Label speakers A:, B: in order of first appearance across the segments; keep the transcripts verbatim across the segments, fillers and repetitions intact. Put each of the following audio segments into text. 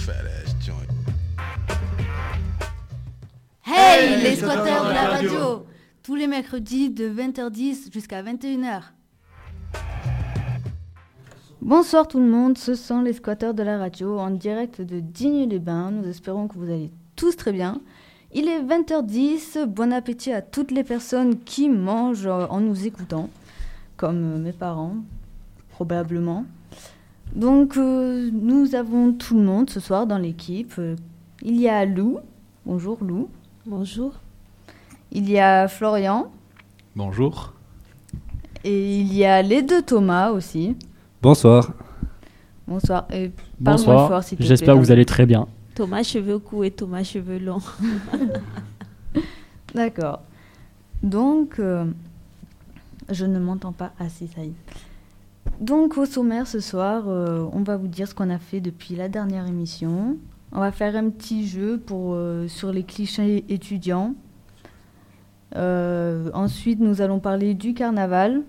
A: Hey, les squatteurs de la radio! Tous les mercredis de vingt heures dix jusqu'à vingt et une heures. Bonsoir tout le monde, ce sont les squatteurs de la radio en direct de Digne-les-Bains. Nous espérons que vous allez tous très bien. Il est vingt heures dix, bon appétit à toutes les personnes qui mangent en nous écoutant, comme mes parents, probablement. Donc euh, nous avons tout le monde ce soir dans l'équipe. Il y a Lou. Bonjour Lou.
B: Bonjour.
A: Il y a Florian.
C: Bonjour.
A: Et il y a les deux Thomas aussi.
D: Bonsoir.
A: Bonsoir. Et
C: Bonsoir.
A: fort, s'il te
C: J'espère
A: plaît,
C: que vous allez très bien.
B: Thomas cheveux courts et Thomas cheveux longs.
A: D'accord. Donc, euh, je ne m'entends pas. Ah si, ça y est. Donc, au sommaire ce soir, euh, on va vous dire ce qu'on a fait depuis la dernière émission. On va faire un petit jeu pour, euh, sur les clichés étudiants. Euh, ensuite, nous allons parler du carnaval.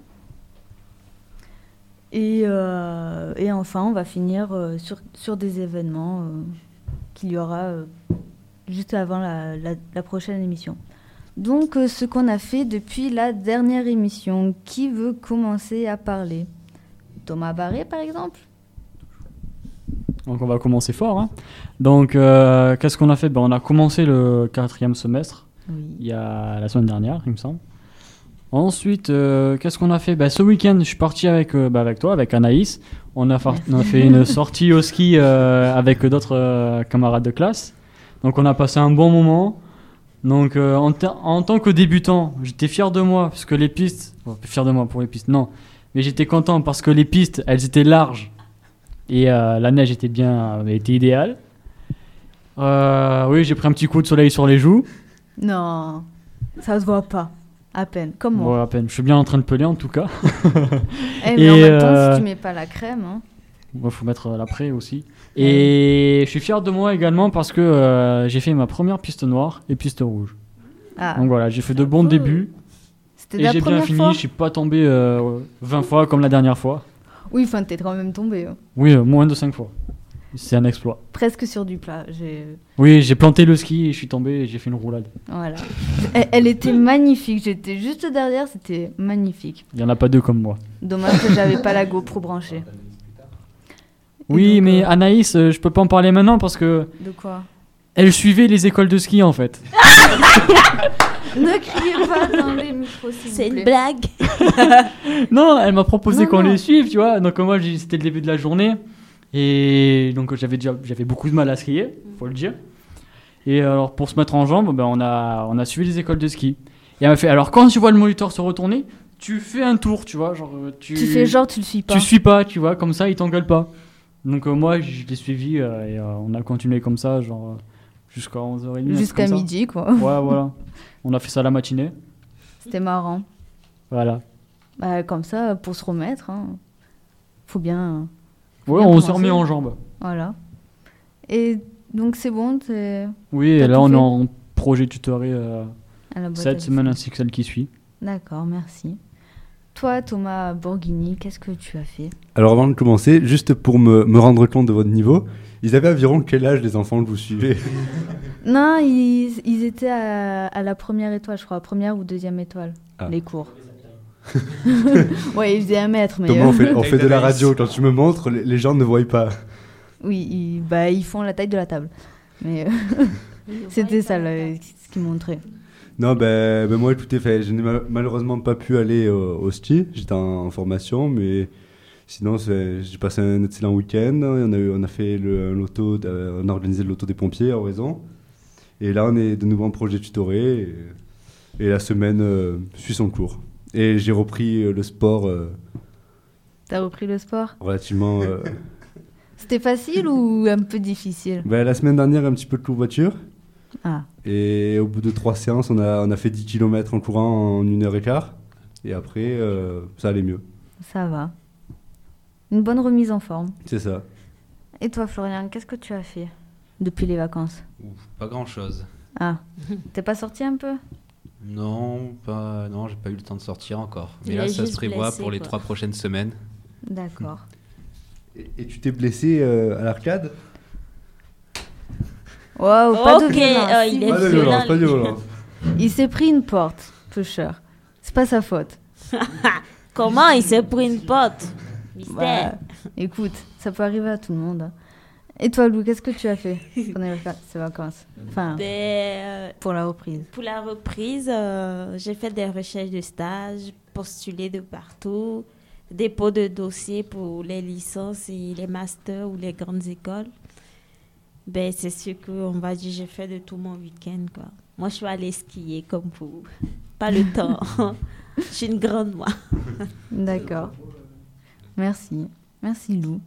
A: Et, euh, et enfin, on va finir euh, sur, sur des événements euh, qu'il y aura euh, juste avant la, la, la prochaine émission. Donc, euh, ce qu'on a fait depuis la dernière émission, qui veut commencer à parler? Thomas Barré, par exemple?
C: Donc on va commencer fort. Hein. Donc euh, qu'est-ce qu'on a fait? Ben, on a commencé le quatrième semestre,
A: Oui.
C: il y a la semaine dernière, il me semble. Ensuite, euh, qu'est-ce qu'on a fait? Ben, ce week-end, je suis parti avec, euh, ben, avec toi, avec Anaïs. On a, fa- on a fait une sortie au ski euh, avec d'autres euh, camarades de classe. Donc on a passé un bon moment. Donc euh, en, ter- en tant que débutant, j'étais fier de moi, parce que les pistes... Bon, fier de moi pour les pistes, non. Mais j'étais content parce que les pistes, elles étaient larges. Et euh, la neige était bien, était idéale. Euh, oui, j'ai pris un petit coup de soleil sur les joues.
A: Non, ça se voit pas. À peine, comme moi.
C: Bon, à peine. Je suis bien en train de peler en tout cas.
A: Eh, mais
C: Et
A: en même temps,
C: euh,
A: si tu mets pas la crème... Hein.
C: Il faut mettre l'après aussi. Et je suis fier de moi également parce que euh, j'ai fait ma première piste noire et piste rouge.
A: Ah,
C: Donc voilà, j'ai fait de bons
B: cool.
C: débuts.
A: c'était
C: Et
A: la
C: j'ai bien
A: première
C: fini,
A: fois?
C: je suis pas tombé euh, vingt fois comme la dernière fois.
A: Oui, enfin, t'es quand même tombé. Hein.
C: Oui, euh, moins de cinq fois. C'est un exploit.
A: Presque sur du plat. J'ai...
C: Oui, j'ai planté le ski et je suis tombé et j'ai fait une roulade.
A: Voilà. Elle, elle était magnifique. J'étais juste derrière, c'était magnifique.
C: Il y en a pas deux comme moi.
A: Dommage que j'avais pas la GoPro branchée. Et
C: Oui,
A: donc,
C: mais
A: euh,
C: Anaïs, euh, je peux pas en parler maintenant parce que
A: De quoi?
C: elle suivait les écoles de ski en fait.
A: Ne criez pas dans les micros, s'il
B: C'est
A: vous
B: une
A: plaît.
B: blague.
C: Non, elle m'a proposé
A: Non,
C: qu'on
A: non.
C: les suive, tu vois. Donc moi, j'ai- c'était le début de la journée et donc j'avais déjà, j'avais beaucoup de mal à skier, faut le dire. Et alors pour se mettre en jambe, ben on a, on a suivi les écoles de ski. Et elle m'a fait. Alors quand tu vois le moniteur se retourner, tu fais un tour, tu vois, genre euh, tu.
A: Tu fais genre, tu le suis pas.
C: Tu suis pas, tu vois, comme ça, il t'engueule pas. Donc euh, moi, je l'ai suivi euh, et euh, on a continué comme ça, genre euh, jusqu'à onze heures trente.
A: Jusqu'à
C: comme ça.
A: midi, quoi.
C: Ouais, voilà. On a fait ça la matinée.
A: C'était marrant.
C: Voilà.
A: Bah, comme ça, pour se remettre, hein. Faut bien...
C: Ouais,
A: Bien
C: on s'est
A: commencé.
C: remis en jambes.
A: Voilà. Et donc, c'est bon, t'es
C: Oui, et
A: T'as
C: là,
A: tout
C: on
A: fait
C: est en projet tutoré euh,
A: à la boîte à
C: cette
A: outils.
C: semaine ainsi que celle qui suit.
A: D'accord, merci. Toi, Thomas Borghini, qu'est-ce que tu as fait?
D: Alors avant de commencer, juste pour me, me rendre compte de votre niveau, ils avaient environ quel âge les enfants que vous suivez?
A: Non, ils, ils étaient à, à la première étoile, je crois, première ou deuxième étoile,
D: Ah.
A: les cours. Ouais, ils faisaient un mètre, mais...
D: Thomas,
A: euh,
D: on fait, on fait de la radio, quand tu me montres, les, les gens ne voient pas.
A: Oui, ils, bah, ils font la taille de la table. Mais euh, c'était ça, là, ce qu'ils montraient.
D: Non, ben, ben moi, tout est fait. Je n'ai mal- malheureusement pas pu aller au, au ski, j'étais en, en formation, mais sinon, c'est- j'ai passé un excellent week-end. On a, eu- on a fait le, un loto, euh, on a organisé le loto des pompiers à Oraison. Et là, on est de nouveau en projet tutoré, et, et la semaine euh, suit son cours. Et j'ai repris euh, le sport euh,
A: T'as repris le sport?
D: relativement... euh,
A: C'était facile ou un peu difficile?
D: ben, la semaine dernière, un petit peu de courbature.
A: Ah,
D: Et au bout de trois séances, on a, on a fait dix kilomètres en courant en une heure et quart. Et après, euh, ça allait mieux.
A: ça va. Une bonne remise en forme.
D: C'est ça.
A: Et toi, Florian, qu'est-ce que tu as fait depuis les vacances?
E: Ouf, pas grand chose.
A: Ah, t'es pas sorti un peu?
E: Non, pas, non, j'ai pas eu le temps de sortir encore. Mais
B: Il
E: là,
B: est
E: ça se
B: juste
E: prévoit
B: blessé,
E: pour les
B: quoi.
E: trois prochaines semaines.
A: D'accord.
D: Et, et tu t'es blessé euh, à l'arcade?
A: Waouh, pas de
B: Ok,
A: violence.
B: euh,
A: s'il
B: il est
A: vous
D: Pas de
A: plaît.
D: violence, pas de violence.
A: Il s'est pris une porte, pusher. C'est pas sa faute.
B: Comment il s'est pris une pote? Mystère.
A: Bah, écoute, ça peut arriver à tout le monde. hein. Et toi, Lou, qu'est-ce que tu as fait pendant les vaca- ces vacances? Enfin,
B: Ben, euh,
A: pour la reprise.
B: pour la reprise, euh, j'ai fait des recherches de stage, postulé de partout, dépôt de dossiers pour les licences et les masters ou les grandes écoles. Ben, c'est sûr qu'on va dire j'ai fait de tout mon week-end, quoi. Moi, je suis allée skier comme vous. Pas le temps. Je suis une grande, moi.
A: D'accord. Merci. Merci, Lou.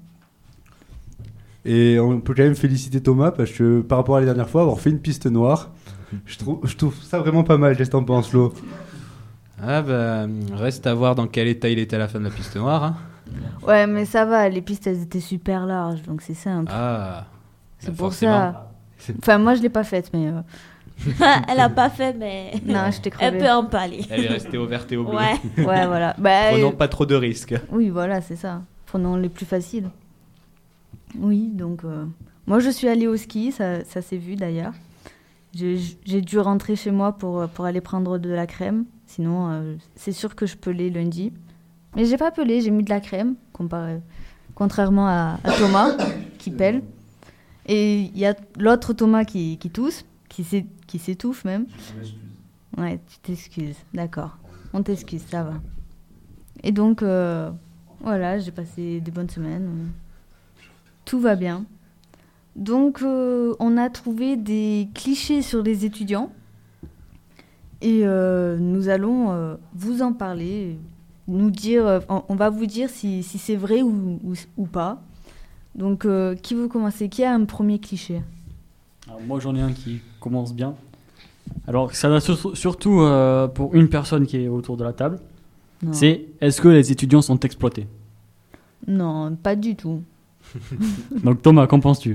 D: Et on peut quand même féliciter Thomas parce que par rapport à la dernière fois, avoir fait une piste noire, je trouve, je trouve ça vraiment pas mal. Qu'est-ce que t'en penses, Lo?
E: Ah bah, reste à voir dans quel état il était à la fin de la piste noire. hein.
A: Ouais, mais ça va, les pistes, elles étaient super larges, donc c'est simple.
E: Ah,
A: c'est
E: bah
A: pour
E: forcément.
A: ça. Enfin, moi, je l'ai pas faite, mais... euh,
B: Elle a pas fait, mais
A: Non, je t'ai
B: elle
A: crevé.
B: peut en parler.
E: Elle est restée au vert et au bleu.
B: Ouais.
A: Ouais, voilà. Bah,
E: Prenons
A: euh,
E: pas trop de risques.
A: Oui, voilà, c'est ça. Prenons les plus faciles. Oui, donc... euh, Moi, je suis allée au ski, ça, ça s'est vu d'ailleurs. J'ai j'ai dû rentrer chez moi pour, pour aller prendre de la crème. Sinon, euh, c'est sûr que je pelais lundi. Mais j'ai pas pelé, j'ai mis de la crème, comparé, contrairement à, à Thomas, qui pèle. Et il y a l'autre Thomas qui, qui tousse, qui s'é- qui s'étouffe même. Ouais, tu t'excuses, d'accord. On t'excuse, ça va. Et donc, euh, voilà, j'ai passé des bonnes semaines. Tout va bien. Donc, euh, on a trouvé des clichés sur les étudiants. Et euh, nous allons euh, vous en parler, nous dire, euh, on, on va vous dire si, si c'est vrai ou, ou, ou pas. Donc, euh, qui veut commencer? Qui a un premier cliché?
C: Alors, moi, j'en ai un qui commence bien. Alors, ça va sur- surtout euh, pour une personne qui est autour de la table.
A: Non.
C: C'est est-ce que les étudiants sont exploités?
A: Non, pas du tout.
C: Donc, Thomas, qu'en penses-tu?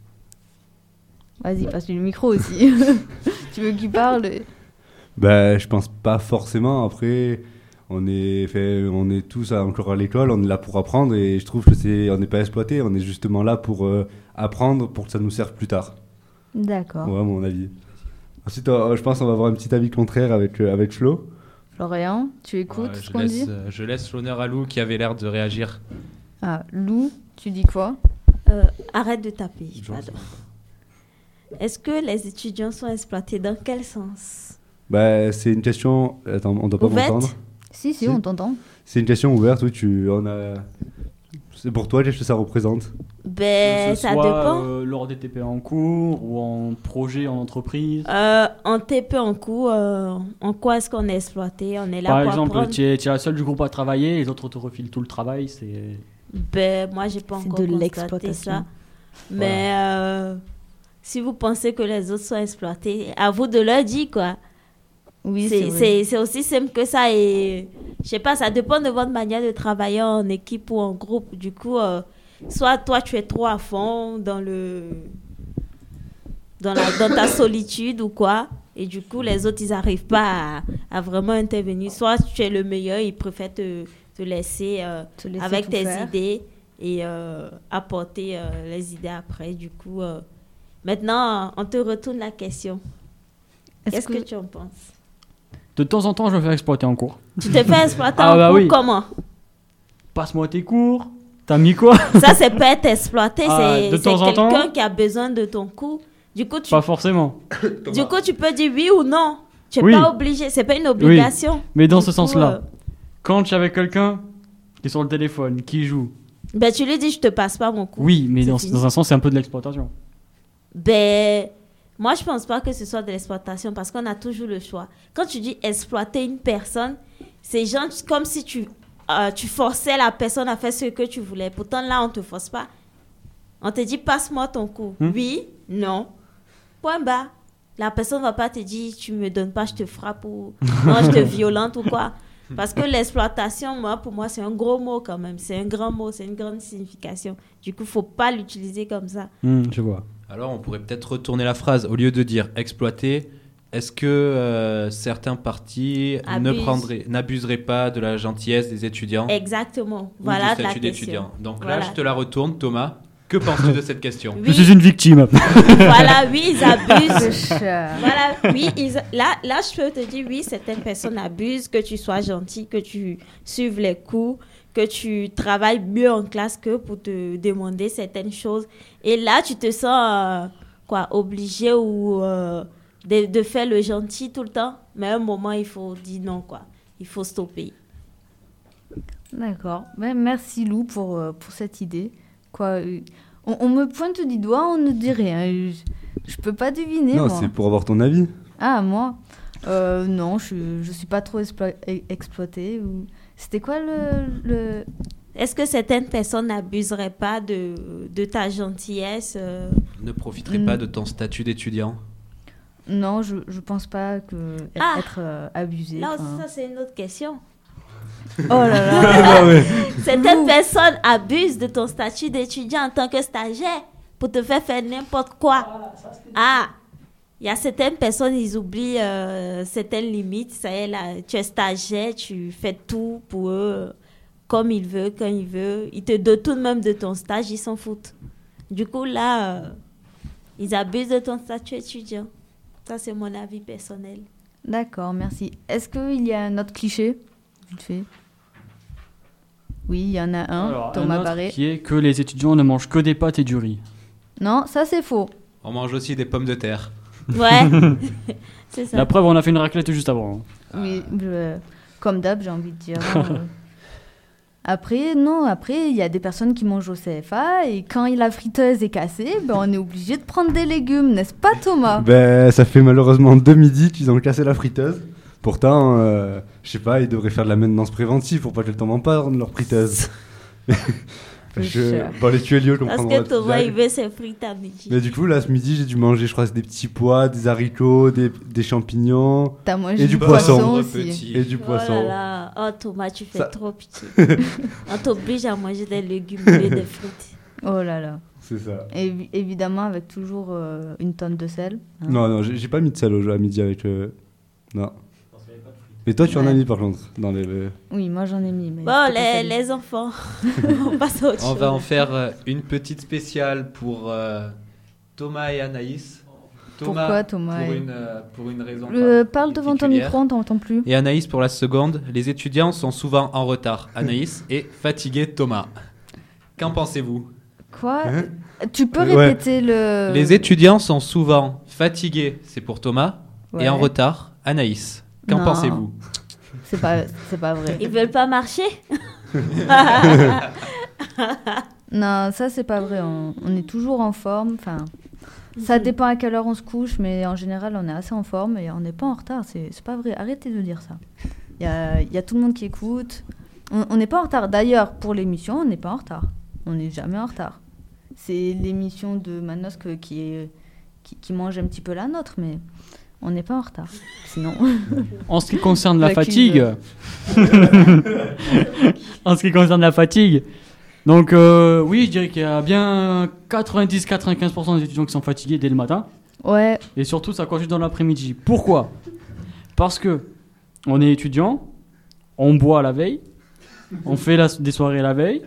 A: Vas-y, passe-lui le micro aussi. Tu veux qu'il parle?
D: Bah, je pense pas forcément. Après, on est, fait, on est tous à- encore à l'école, on est là pour apprendre et je trouve que c'est, on n'est pas exploité, on est justement là pour euh, apprendre pour que ça nous serve plus tard.
A: D'accord.
D: Ouais, à mon avis. Ensuite, euh, je pense qu'on va avoir un petit avis contraire avec, euh, avec Flo.
A: Florian, tu écoutes
E: Ouais,
A: ce
E: je,
A: qu'on
E: laisse,
A: dit?
E: euh, je laisse l'honneur à Lou qui avait l'air de réagir.
A: Ah, Lou, tu dis quoi?
B: Euh, arrête de taper. Pardon. Est-ce que les étudiants sont exploités? Dans quel sens?
D: Bah, c'est une question. Attends, on doit pas
B: Ouverte?
D: m'entendre.
A: Si, si,
D: Si.
A: on t'entend.
D: C'est une question ouverte, oui, tu on a. C'est pour toi, qu'est-ce que ça représente?
B: Ben,
C: Que ce
B: ça
C: soit,
B: dépend.
C: euh, lors des T P en cours ou en projet en entreprise.
B: Euh, en T P en cours, euh, en quoi est-ce qu'on est exploité? On est là
C: Par
B: pour
C: exemple,
B: apprendre.
C: tu es, tu es la seule du groupe à travailler, les autres te refilent tout le travail. C'est
B: Ben, moi, j'ai pas
A: C'est
B: encore
A: de
B: constaté
A: l'exploitation.
B: ça. Mais euh, si vous pensez que les autres sont exploités, à vous de leur dire, quoi.
A: Oui,
B: C'est-
A: c'est vrai.
B: c'est c'est aussi simple que ça. Et je sais pas, ça dépend de votre manière de travailler en équipe ou en groupe. Du coup, euh, soit toi, tu es trop à fond dans le dans, la, dans ta solitude ou quoi. Et du coup, les autres, ils n'arrivent pas à, à vraiment intervenir. Soit tu es le meilleur, ils préfèrent te, te laisser, euh,
A: Te laisser
B: avec
A: tout
B: tes
A: faire.
B: idées et euh, apporter euh, les idées après. Du coup, euh, maintenant, on te retourne la question.
A: Est-ce
B: Qu'est-ce que...
A: que-
B: tu en penses?
C: de temps en temps, je me fais exploiter en cours.
B: Tu te fais exploiter
C: Ah
B: en
C: bah
B: cours
C: oui.
B: comment?
C: Passe-moi tes cours. T'as mis quoi?
B: Ça, c'est pas être exploité,
C: Ah,
B: c'est
C: de
B: c'est
C: temps en temps.
B: quelqu'un qui a besoin de ton cours. Du coup, tu,
C: Pas forcément.
B: du coup, tu peux dire oui ou non. Tu n'es
C: Oui.
B: pas obligé, c'est pas une obligation.
C: Mais dans
B: Du
C: ce
B: coup,
C: sens-là,
B: euh,
C: quand tu es avec quelqu'un qui est sur le téléphone, qui joue,
B: ben, tu lui dis, je te passe pas mon cours.
C: oui, mais
B: C'est
C: dans,
B: fini.
C: dans un sens, c'est un peu de l'exploitation.
B: Ben, moi, je pense pas que ce soit de l'exploitation parce qu'on a toujours le choix. Quand tu dis exploiter une personne, c'est genre comme si tu, euh, tu forçais la personne à faire ce que tu voulais. Pourtant, là, on te force pas. On te dit, passe-moi ton cours.
C: Hmm.
B: Oui, non. Point bas. La personne va pas te dire, tu me donnes pas, je te frappe ou non, je te violente ou quoi. Parce que l'exploitation, moi, pour moi, c'est un gros mot quand même. C'est un grand mot, c'est une grande signification. Du coup, faut pas l'utiliser comme ça.
C: Hmm, je vois.
E: Alors, on pourrait peut-être retourner la phrase. Au lieu de dire exploiter, est-ce que euh, certains partis ne
B: Abusent.
E: prendraient- n'abuseraient pas de la gentillesse des étudiants
B: Exactement.
E: ou
B: Voilà
E: du
B: la
E: statut
B: question.
E: d'étudiant? Donc
B: Voilà.
E: là, je te la retourne, Thomas. Que penses-tu de cette question?
C: Je
B: Oui,
C: suis une victime.
B: voilà, oui, ils abusent.
A: Le chat.
B: Voilà, oui, ils- là, là, je peux te dire, oui, certaines personnes abusent, que tu sois gentil, que tu suives les cours, que tu travailles mieux en classe que pour te demander certaines choses. Et là, tu te sens, euh, quoi, obligé ou euh, de, de faire le gentil tout le temps. Mais à un moment, il faut dire non, quoi. Il faut stopper.
A: D'accord. Ben, merci Lou pour, euh, pour cette idée. Quoi, euh, on, on me pointe du doigt, on ne dit rien. Je, je peux pas deviner,
D: Non,
A: moi.
D: c'est pour avoir ton avis.
A: Ah, moi euh, Non, je, je suis pas trop explo- e- exploitée. Ou... C'était quoi le... le...
B: Est-ce que certaines personnes n'abuseraient pas de, de ta gentillesse euh,
E: Ne profiterait
A: Mm.
E: pas de ton statut d'étudiant?
A: Non, je, je pense pas que
B: Ah.
A: être euh, abusé.
B: Là,
A: enfin.
B: ça, c'est une autre question.
A: Oh là là.
D: Ah ouais.
B: Certaines personnes abusent de ton statut d'étudiant en tant que stagiaire pour te faire faire n'importe quoi. Ah, il y a certaines personnes, ils oublient euh, certaines limites. Ça y est, là, tu es stagiaire, tu fais tout pour eux, euh, comme ils veulent, quand ils veulent. Ils te donnent tout de même de ton stage, ils s'en foutent. Du coup, là, euh, ils abusent de ton statut étudiant. Ça, c'est mon avis personnel.
A: D'accord, merci. Est-ce qu'il y a un autre cliché vite fait. Oui, il y en a un,
C: Alors,
A: Thomas
C: un autre
A: Barré.
C: qui est que les étudiants ne mangent que des pâtes et du riz.
A: Non, ça c'est faux.
E: On mange aussi des pommes de terre.
B: Ouais, c'est ça.
C: La preuve, on a fait une raclette juste avant. hein.
A: Oui, euh, comme d'hab, j'ai envie de dire. euh. Après, non, après, il y a des personnes qui mangent au C F A et quand la friteuse est cassée, ben, on est obligé de prendre des légumes, n'est-ce pas Thomas?
D: Ben, ça fait malheureusement deux midis qu'ils ont cassé la friteuse. Pourtant, euh, je sais pas, ils devraient faire de la maintenance préventive pour pas qu'elle tombe en panne, leur friteuse. je... Bon, les tuyaux, je
B: Parce
D: comprends.
B: que Thomas, il veut ses frites à midi.
D: Mais du coup, là, ce midi, j'ai dû manger, je crois, des petits pois, des haricots, des, des champignons
A: T'as mangé
D: Et
A: du
D: du poisson.
A: poisson
E: Pauvre
A: aussi.
E: petit.
D: et du
B: Oh
D: poisson.
B: là là, oh Thomas, tu fais
D: Ça-
B: trop pitié. On t'oblige à manger des légumes et des frites.
A: Oh là là.
D: C'est ça.
A: Et évi- évidemment, avec toujours euh, une tonne de sel. hein.
D: Non, non, j'ai j'ai pas mis de sel au jeu à midi avec. euh, Non. Et toi, tu en as
A: Ouais.
D: mis par contre dans les. les-
A: Oui, moi j'en ai mis. Mais
B: Bon,
A: c'était pas
B: les,
A: salé.
B: les enfants, on passe à autre
E: On
B: chose.
E: va en faire euh, une petite spéciale pour euh, Thomas et Anaïs.
A: Pourquoi Thomas
E: pour
A: et-
E: une, euh, pour une raison
A: Euh, parle devant ton
E: particulière.
A: micro, on t'entend plus.
E: Et Anaïs pour la seconde. Les étudiants sont souvent en retard. Anaïs est fatigué Thomas. Qu'en pensez-vous?
A: Quoi
D: Hein
A: Tu peux
D: Ouais.
A: répéter le.
E: Les étudiants sont souvent fatigués, c'est pour Thomas, et
A: Ouais.
E: en retard, Anaïs. Qu'en
A: Non.
E: pensez-vous?
A: C'est pas, c'est pas vrai.
B: Ils veulent pas marcher?
A: Non, ça c'est pas vrai. On, on est toujours en forme. Enfin, ça dépend à quelle heure on se couche, mais en général, on est assez en forme et on n'est pas en retard. C'est, c'est pas vrai. Arrêtez de dire ça. Il y a, il y a tout le monde qui écoute. On on n'est pas en retard. D'ailleurs, pour l'émission, on n'est pas en retard. On n'est jamais en retard. C'est l'émission de Manos que- qui, est, qui, qui mange un petit peu la nôtre, mais on n'est pas en retard. Sinon,
C: En ce qui concerne la
A: La
C: fatigue, en ce qui concerne la fatigue, donc euh, oui, je dirais qu'il y a bien quatre-vingt-dix à quatre-vingt-quinze pour cent des étudiants qui sont fatigués dès le matin,
A: ouais,
C: et surtout ça continue dans l'après-midi. Pourquoi? Parce que on est étudiant, on boit la veille, on fait la- des soirées la veille,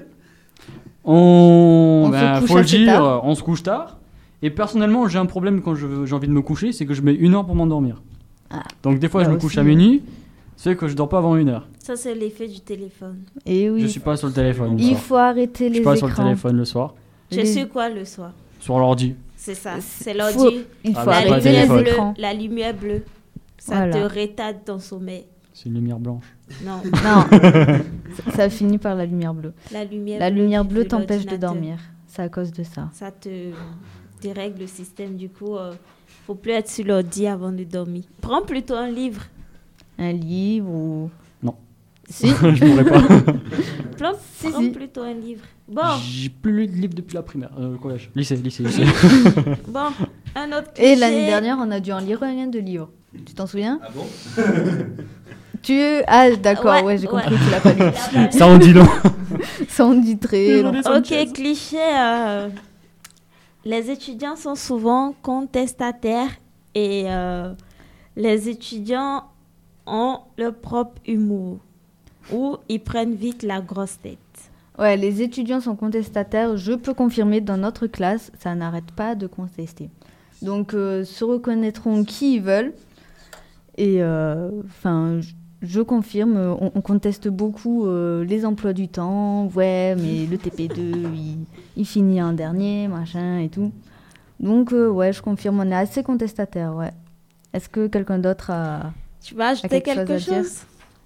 C: on,
A: On se
C: ben,
A: couche
C: faut le
A: assez
C: dire,
A: tard.
C: on se couche tard. Et personnellement, j'ai un problème quand je- j'ai envie de me coucher, c'est que je mets une heure pour m'endormir.
A: Ah.
C: Donc des fois, je
A: Là
C: me couche
A: aussi,
C: à
A: hein.
C: minuit, c'est que je dors pas avant une heure.
B: Ça, c'est l'effet du téléphone.
A: et oui.
C: Je suis pas sur le téléphone. le
A: Il
C: soir.
A: faut arrêter
C: Je
A: les
C: suis pas sur le
A: écrans.
C: téléphone le soir,
B: Je
A: Les-
B: suis quoi le soir?
C: sur l'ordi.
B: C'est ça,
A: C'est-
B: c'est
A: faut-
B: l'ordi.
A: Il
C: Ah,
A: faut
C: bah,
B: La
C: c'est pas
A: arrêter
C: le
A: les
B: lumière
C: téléphone.
B: bleue,
A: écrans.
B: la lumière bleue, ça
A: Voilà.
B: te rétarde ton sommeil.
C: C'est une lumière blanche.
B: Non,
A: Non, ça, ça finit par la lumière bleue.
B: la lumière
A: La
B: bleue
A: lumière
B: du-
A: bleue
B: de
A: t'empêche de
B: l'ordinateur.
A: dormir. C'est à cause de ça.
B: Ça te dérègle le système. Du coup, euh, faut plus être sur l'ordi avant de dormir. Prends plutôt un livre.
A: Un livre ou...
C: Non.
A: Si,
C: Je pourrais pas.
B: Prends,
A: Si,
B: prends
A: si.
B: plutôt un livre. Bon,
C: J'ai plus lu de livre depuis la primaire, euh, collège, lycée, lycée, lycée.
B: bon, un autre
A: Et
B: cliché.
A: l'année dernière, on a dû en lire un de livre. Tu t'en souviens?
E: Ah bon?
A: Tu... Ah, d'accord, ouais,
B: Ouais,
A: j'ai
B: ouais.
A: compris, tu l'as pas lu.
C: Ça en dit long.
A: Ça en dit très long.
B: Ok, cliché. euh, les étudiants sont souvent contestataires et euh, les étudiants ont leur propre humour ou ils prennent vite la grosse tête.
A: Ouais, les étudiants sont contestataires. Je peux confirmer, dans notre classe, ça n'arrête pas de contester. Donc, euh, se reconnaîtront qui ils veulent. Et enfin, euh, je confirme, on, on conteste beaucoup euh, les emplois du temps. Ouais, mais le T P deux, il, il finit en dernier, machin et tout. Donc, euh, ouais, je confirme, on est assez contestataires, ouais. Est-ce que quelqu'un d'autre a...
B: Tu vas ajouter quelque, quelque chose, chose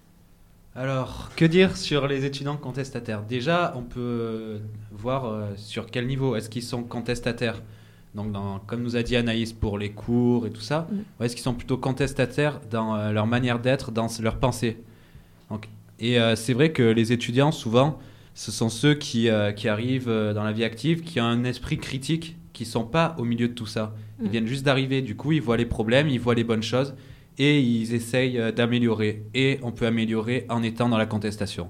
E: Alors, que dire sur les étudiants contestataires? Déjà, on peut voir euh, sur quel niveau. Est-ce qu'ils sont contestataires? Donc, dans, comme nous a dit Anaïs, pour les cours et tout ça, mmh. ou est-ce qu'ils sont plutôt contestataires dans euh, leur manière d'être, dans leur pensée? Donc, et euh, c'est vrai que les étudiants, souvent, ce sont ceux qui, euh, qui arrivent euh, dans la vie active, qui ont un esprit critique, qui ne sont pas au milieu de tout ça. Ils mmh. viennent juste d'arriver, du coup, ils voient les problèmes, ils voient les bonnes choses, et ils essayent euh, d'améliorer. Et on peut améliorer en étant dans la contestation.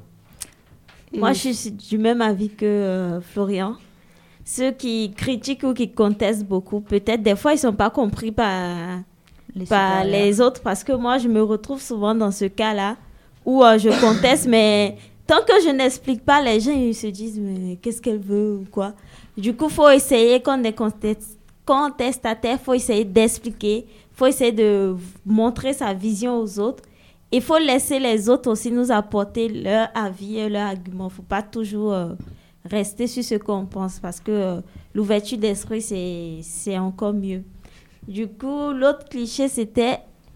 B: Moi, je suis du même avis que euh, Florian. Ceux qui critiquent ou qui contestent beaucoup, peut-être des fois, ils ne sont pas compris par, les, par les autres. Parce que moi, je me retrouve souvent dans ce cas-là où euh, je conteste, mais tant que je n'explique pas, les gens ils se disent « mais qu'est-ce qu'elle veut ?» ou quoi. Du coup, il faut essayer, quand on est contest- contestataire, il faut essayer d'expliquer, il faut essayer de montrer sa vision aux autres. Il faut laisser les autres aussi nous apporter leur avis et leur argument. Il ne faut pas toujours... Euh, rester sur ce qu'on pense parce que euh, l'ouverture d'esprit, c'est, c'est encore mieux. Du coup, l'autre cliché, c'était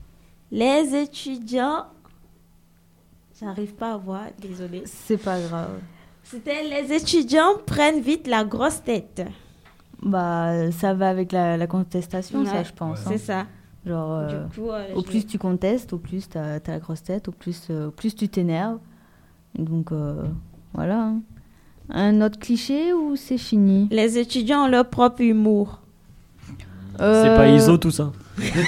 B: les étudiants... J'arrive pas à voir, désolée.
A: C'est pas grave.
B: C'était les étudiants prennent vite la grosse tête.
A: Bah, ça va avec la, la contestation, ouais, ça, je pense.
B: Ouais. Hein. C'est ça.
A: Genre, euh,
B: du coup, euh,
A: au
B: je...
A: plus tu contestes, au plus t'as, t'as la grosse tête, au plus, euh, au plus tu t'énerves. Donc, euh, voilà, hein. Un autre cliché ou c'est fini?
B: Les étudiants ont leur propre humour.
C: Euh... C'est pas I S O tout ça?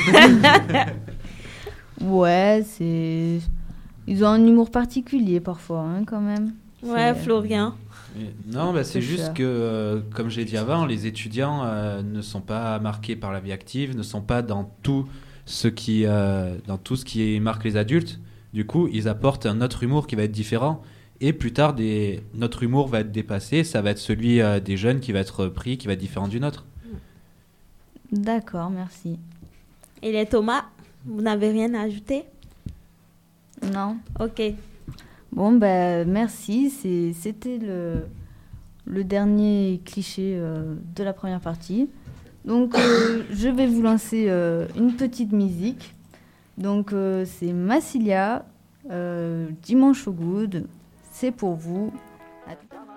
A: Ouais, c'est... Ils ont un humour particulier parfois, hein, quand même.
B: Ouais,
A: c'est...
B: Florian.
E: Mais non, bah, c'est, c'est juste ça. que, euh, comme j'ai dit avant, les étudiants euh, ne sont pas marqués par la vie active, ne sont pas dans tout ce qui, euh, dans tout ce qui marque les adultes. Du coup, ils apportent un autre humour qui va être différent. Et plus tard, des... notre humour va être dépassé. Ça va être celui euh, des jeunes qui va être pris, qui va être différent du nôtre.
A: D'accord, merci.
B: Et les Thomas, vous n'avez rien à ajouter?
A: Non.
B: Ok.
A: Bon, ben, merci. C'est... C'était le... le dernier cliché euh, de la première partie. Donc, euh, je vais vous lancer euh, une petite musique. Donc, euh, c'est Massilia, euh, Dimanche au Good. C'est pour vous. À tout à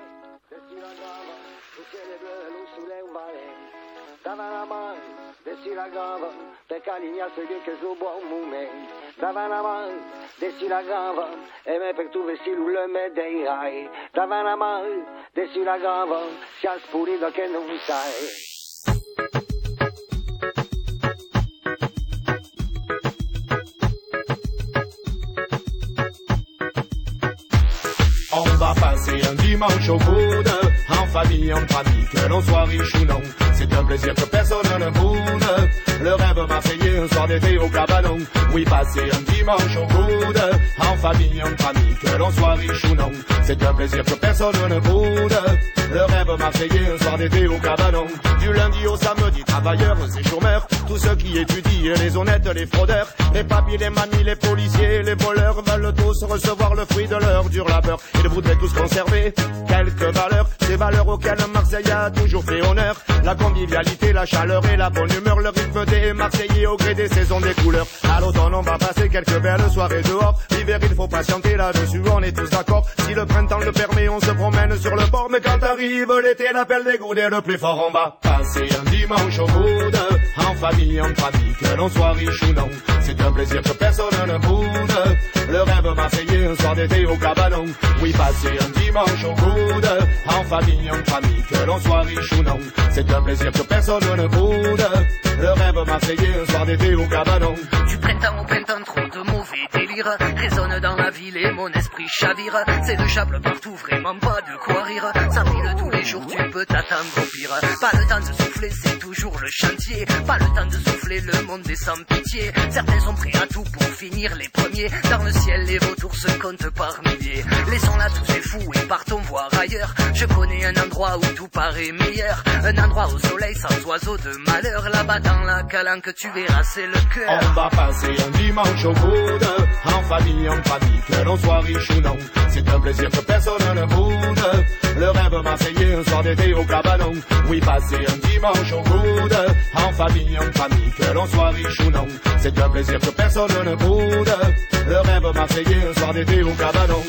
F: On va passer un dimanche au coude, en famille, en famille, que l'on soit riche ou non. C'est un plaisir que personne ne boude. Le rêve marseillais, un soir d'été au cabanon. Oui, passer un dimanche au coude, en famille, en famille, que l'on soit riche ou non. C'est un plaisir que personne ne boude. Le rêve marseillais, un soir d'été au cabanon. Du lundi au samedi, travailleurs et chômeurs, tous ceux qui étudient, les honnêtes, les fraudeurs, les papiers, les mamies, les policiers, les voleurs veulent tous recevoir le fruit de leur dur labeur. Ils voudraient tous conserver quelques valeurs, ces valeurs auxquelles Marseille a toujours fait honneur. La convivialité, la chaleur et la bonne humeur, le rythme des Marseillais au gré des saisons, des couleurs. À l'automne, on va passer quelques belles soirées dehors. L'hiver, il faut patienter là-dessus, on est tous d'accord. Si le printemps le permet, on se promène sur le port. Mais quand arrive l'été, l'appel des goudes est le plus fort. On va passer un dimanche au coude, en famille, en famille, que l'on soit riche ou non. C'est un plaisir que personne ne boude. Le rêve marseillais, un soir d'été au cabanon. Oui, passer un dimanche au coude, en famille, en famille, que l'on soit riche ou non. C'est un plaisir que personne ne boude. Le rêve marseillais, un soir d'été au cabanon.
G: Du printemps au printemps, trop de mauvais fait délire. Résonne dans la ville et mon esprit chavire. C'est de chable partout, vraiment pas de quoi rire. Ça brille tous les jours, tu peux t'attendre au pire. Pas le temps de souffler, c'est toujours le chantier. Pas le temps de souffler, le monde est sans pitié. Certains sont prêts à tout pour finir les premiers. Dans le ciel, les vautours se comptent par milliers. Laissons-la tous ces fous et partons voir ailleurs. Je connais un endroit où tout paraît meilleur. Un endroit au soleil sans oiseaux de malheur. Là-bas dans la calanque, tu verras, c'est le cœur.
F: On va passer un dimanche au coude, en famille, en famille, que l'on soit riche ou non. C'est un plaisir que personne ne boude. Le rêve marseillais, un soir d'été au cabanon. Oui, passer un dimanche au coude, en famille, en famille, que l'on soit riche ou non. C'est un plaisir que personne ne boude. Le rêve marseillais, un soir d'été au cabanon.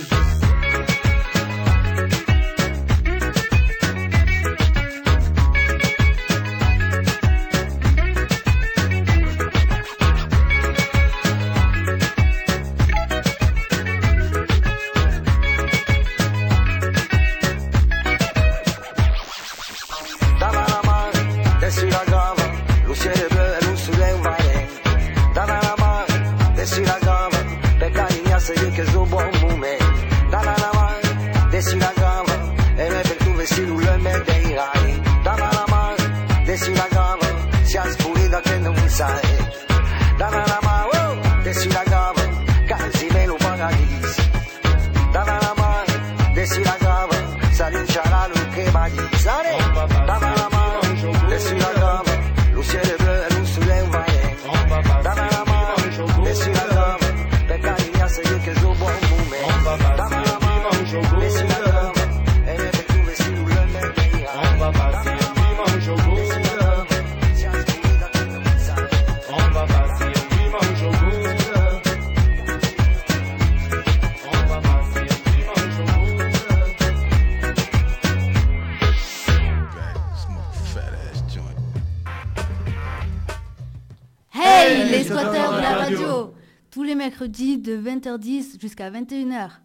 A: Les squatteurs de la radio, tous les mercredis de vingt heures dix jusqu'à vingt et une heures.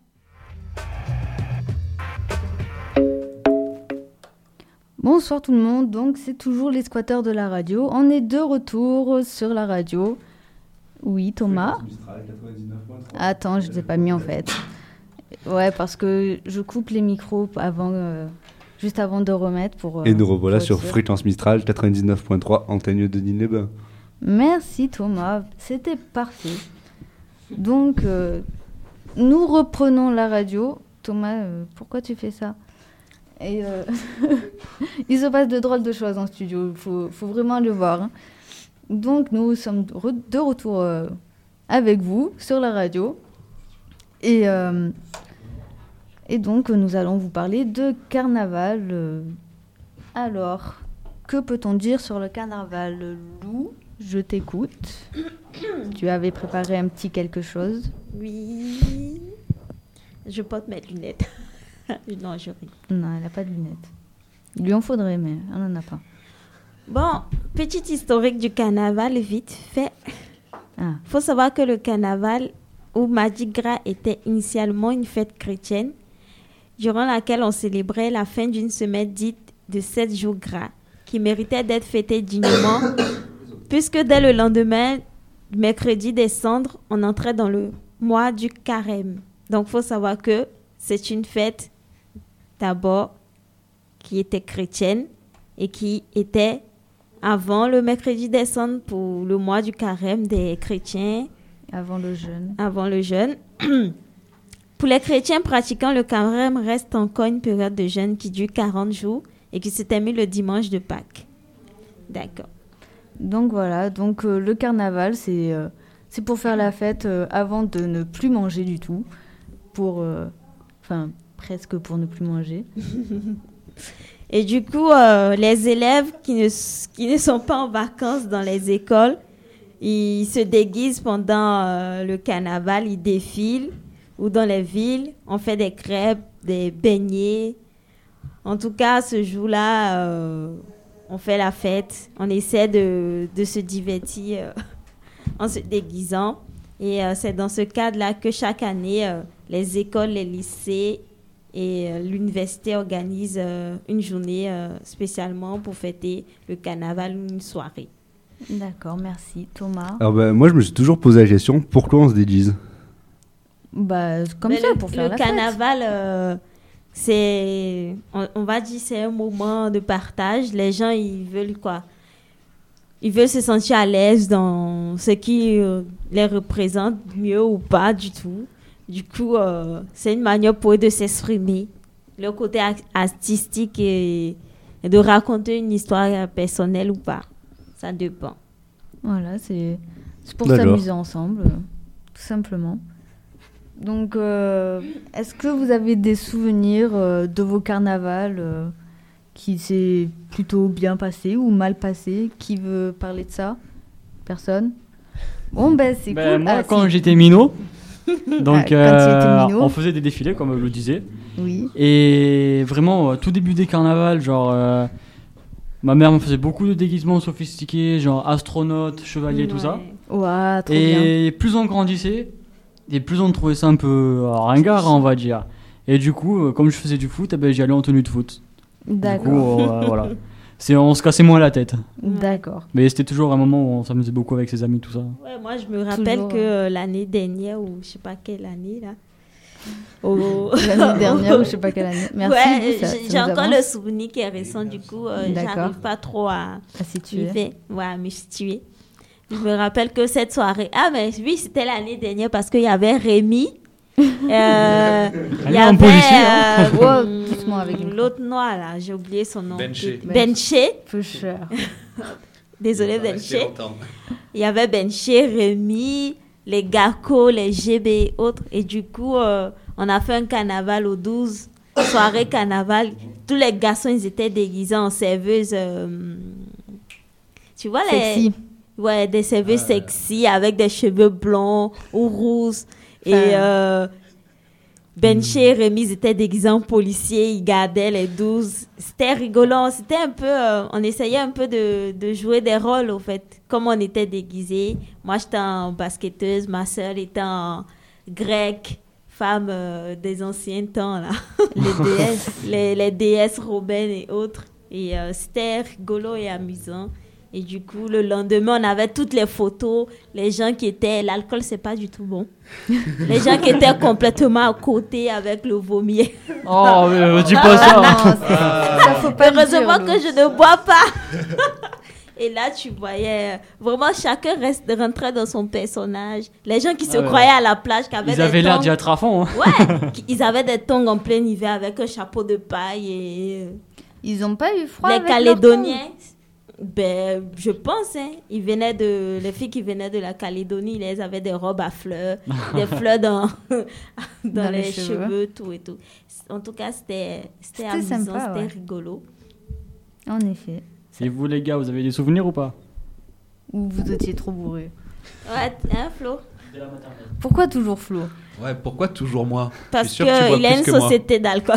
A: Bonsoir tout le monde, donc c'est toujours les squatteurs de la radio. On est de retour sur la radio. Oui, Thomas. Attends, je ne t'ai pas mis en fait. Ouais, parce que je coupe les micros avant, euh, juste avant de remettre pour... Euh,
D: Et nous revoilà
A: pour
D: sur
A: sûr.
D: Fréquence Mistral quatre-vingt-dix-neuf point trois, antenne de Digne-les-Bains.
A: Merci Thomas, c'était parfait. Donc, euh, nous reprenons la radio. Thomas, euh, pourquoi tu fais ça ? Et euh, il se passe de drôles de choses en studio, il faut, faut vraiment le voir. Hein. Donc, nous sommes de, re- de retour euh, avec vous sur la radio. Et, euh, et donc, nous allons vous parler de carnaval. Euh, alors, que peut-on dire sur le carnaval, Lou ? Je t'écoute. Tu avais préparé un petit quelque chose.
B: Oui. Je porte mes lunettes. Non, je rigole.
A: Non, elle n'a pas de lunettes. Il lui en faudrait, mais elle n'en a pas.
B: Bon, petite historique du carnaval, vite fait.
A: Ah.
B: Faut savoir que le carnaval ou Mardi Gras était initialement une fête chrétienne durant laquelle on célébrait la fin d'une semaine dite de sept jours gras qui méritait d'être fêtée dignement puisque dès le lendemain, mercredi des cendres, on entrait dans le mois du carême. Donc, il faut savoir que c'est une fête d'abord qui était chrétienne et qui était avant le mercredi des cendres pour le mois du carême des chrétiens.
A: Avant le jeûne.
B: Avant le jeûne. Pour les chrétiens pratiquant le carême, reste encore une période de jeûne qui dure quarante jours et qui se termine le dimanche de Pâques. D'accord.
A: Donc voilà, donc euh, le carnaval, c'est, euh, c'est pour faire la fête euh, avant de ne plus manger du tout. Pour, euh, enfin, presque pour ne plus manger.
B: Et du coup, euh, les élèves qui ne, qui ne sont pas en vacances dans les écoles, ils se déguisent pendant euh, le carnaval, ils défilent. Ou dans les villes, on fait des crêpes, des beignets. En tout cas, ce jour-là, euh, on fait la fête. On essaie de, de se divertir euh, en se déguisant. Et euh, c'est dans ce cadre-là que chaque année, euh, les écoles, les lycées et euh, l'université organisent euh, une journée euh, spécialement pour fêter le carnaval, une soirée.
A: D'accord, merci. Thomas ?
D: Alors ben, moi, je me suis toujours posé la question, pourquoi on se déguise ?
A: Bah, comme
B: Mais
A: ça,
B: le,
A: pour faire
B: le
A: la
B: carnaval, euh, c'est, on, on va dire, c'est un moment de partage. Les gens, ils veulent quoi? Ils veulent se sentir à l'aise dans ce qui euh, les représente, mieux ou pas du tout. Du coup, euh, c'est une manière pour eux de s'exprimer. Le côté artistique et, et de raconter une histoire personnelle ou pas. Ça dépend.
A: fête. Voilà, c'est, c'est pour
D: D'accord.
A: s'amuser ensemble, euh, tout simplement. Donc, euh, est-ce que vous avez des souvenirs euh, de vos carnavals euh, qui s'est plutôt bien passé ou mal passé? Qui veut parler de ça? Personne? Bon, ben c'est
C: Ben,
A: cool.
C: moi,
A: Ah,
C: quand
A: si.
C: j'étais minot, donc
A: Ah, quand tu
C: euh,
A: étais minot.
C: on faisait des défilés, comme je le disais.
A: Oui.
C: Et vraiment, euh, tout début des carnavals, genre, euh, ma mère me faisait beaucoup de déguisements sophistiqués, genre astronaute, chevalier, tout ça.
A: Ouah, trop bien.
C: Et plus on grandissait, et plus on trouvait ça un peu euh, ringard, on va dire. Et du coup, euh, comme je faisais du foot, eh ben, j'y allais en tenue de foot. Du
A: D'accord.
C: coup, euh, voilà. C'est, on se cassait moins la tête.
A: D'accord.
C: Mais c'était toujours un moment où on s'amusait beaucoup avec ses amis, tout ça.
B: Ouais, moi, je me rappelle
A: Toujours,
B: que euh, l'année dernière, ou je sais pas quelle année, là. au-
A: L'année dernière, ou je sais pas quelle année. Merci.
B: ouais,
A: ça-
B: j'ai
A: ça
B: j'ai
A: nous
B: encore
A: avance
B: le souvenir qui est récent, du coup, euh,
A: D'accord.
B: j'arrive pas trop à
A: à situer.
B: m'y faire- ouais, à me situer. Je me rappelle que cette soirée, ah, mais oui, c'était l'année dernière parce qu'il y avait Rémi. euh, il y
C: Allez, en
B: avait
C: policier, hein.
A: Ouais,
B: euh,
A: doucement avec le micro.
B: l'autre noir, là, j'ai oublié son nom.
E: Benché.
B: Benché.
A: Peu cher.
B: Désolé,
E: Ça va rester
B: Benché.
E: longtemps.
B: Il y avait Benché, Rémi, les Garco, les G B et autres. Et du coup, euh, on a fait un carnaval au douze, soirée carnaval. Tous les garçons, ils étaient déguisés en serveuses. euh, tu vois, les.
A: Sexy.
B: Ouais, des serveuses sexy avec des cheveux blonds ou roses. Et
A: Enfin.
B: euh, Benché et Rémi, ils étaient déguisés en policiers. Ils gardaient les douze. C'était rigolant. C'était un peu. euh, on essayait un peu de, de jouer des rôles, au fait. Comme on était déguisés. Moi, j'étais en basketteuse. Ma soeur était en grecque. Femme euh, des anciens temps, là.
A: Les déesses.
B: les, les déesses Robin et autres. Et euh, c'était rigolo et amusant. Et du coup, le lendemain, on avait toutes les photos. Les gens qui étaient... L'alcool, c'est pas du tout bon. Les gens qui étaient complètement à côté avec le vomi.
C: Oh, mais euh, dis pas ça.
A: Non, ça, ça faut pas le
B: Heureusement
A: dire,
B: que
A: Lou.
B: je ne bois pas. Et là, tu voyais... Vraiment, chacun reste, rentrait dans son personnage. Les gens qui se
C: Ah ouais.
B: croyaient à la plage, qui avaient
C: Ils
B: des
C: avaient l'air
B: tongs-
C: d'y être à fond. Hein.
B: Ouais, qui- ils avaient des tongs en plein hiver avec un chapeau de paille et...
A: Ils ont pas eu froid
B: Les
A: avec leur
B: Calédoniens, ben, je pense, hein, ils venaient de, les filles qui venaient de la Calédonie, ils avaient des robes à fleurs, des fleurs dans, dans,
A: Dans
B: les,
A: les
B: cheveux.
A: cheveux.
B: tout et tout. En tout cas, c'était, c'était
A: C'était
B: amusant,
A: sympa,
B: c'était
A: ouais.
B: rigolo.
A: En effet.
C: Et vous, les gars, vous avez des souvenirs ou pas?
A: Ou vous étiez trop bourré.
B: Ouais, hein, Flo?
A: Pourquoi toujours Flo?
E: Ouais, pourquoi toujours moi?
B: Parce
E: Je suis sûr que tu bois
B: qu'il a
E: plus
B: une
E: que moi.
B: société d'alcool.